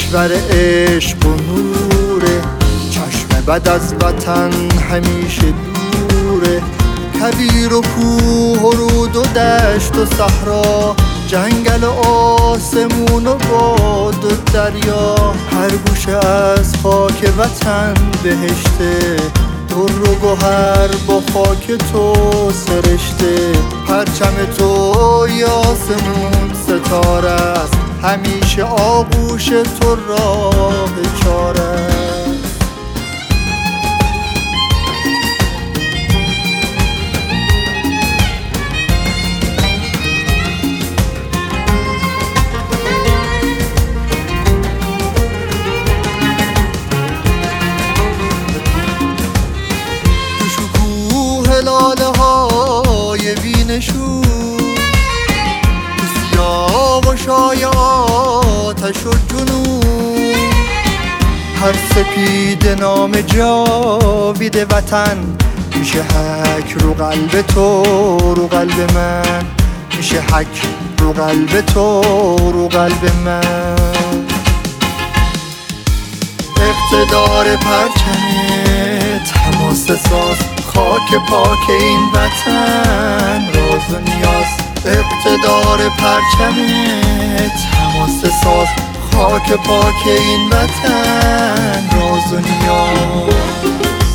کشور عشق و نوره، چشم بد از وطن همیشه دوره. کویر و کوه و رود و دشت و صحرا، جنگل و آسمون و باد و دریا، هر گوشه از خاک وطن بهشته، در و گوهر با خاک تو سرشته. پرچم تو آسمون ستاره است، همیشه آغوش تو راه چاره است. لاله های بینشون، سیاه و شای آتش و جنون، هر سپید نام جاوید وطن، میشه حک رو قلب تو رو قلب من، میشه حک رو قلب تو رو قلب من. اقتدار پرچمه تماس ساز، خاک پاک این وطن راز و نیاز. اقتدار پرچمه تماس ساز، خاک پاک این وطن راز و نیاز.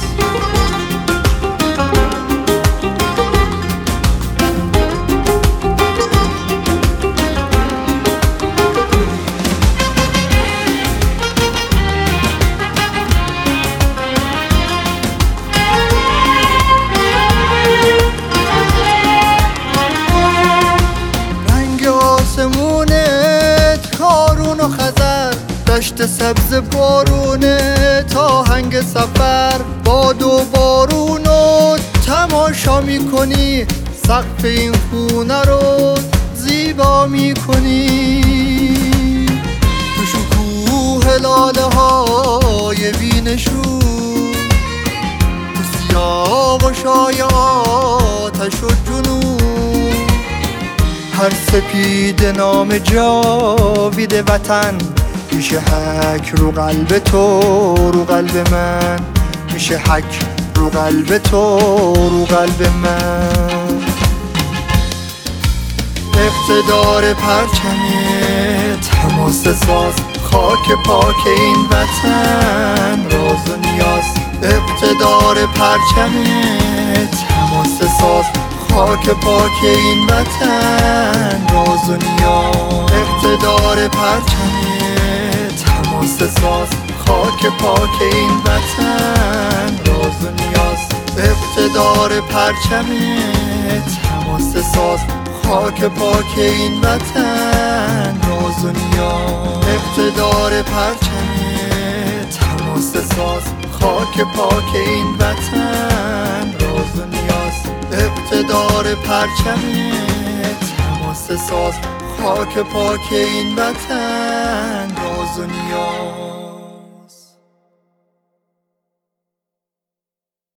آسمونت کارون و خزر، دشت سبز بارونه تا هنگ سفر، باد و بارون و تماشا میکنی، سقف این خونه رو زیبا میکنی. تو شکوه لاله های بینشون، تو سیاه و شای آتش و جنون، هر سپید نام جاوید وطن، میشه حک رو قلب تو رو قلب من، میشه حک رو قلب تو رو قلب من. اقتدار پرچمه تماس ساز، خاک پاک این وطن راز و نیاز. اقتدار پرچمه تماس ساز، خاک پاک این وطن راز و نیاز. اقتدار پرچمه تماس ساز، خاک پاک این وطن راز و نیاز. اقتدار پرچمه تماس ساز، خاک پاک این وطن راز و نیاز. اقتدار پرچمه تماس ساز، خاک پاک این وطن راز و نیاز. اقتدار پرچمه تماس ساز، خاک پاک این وطن راز و نیاز.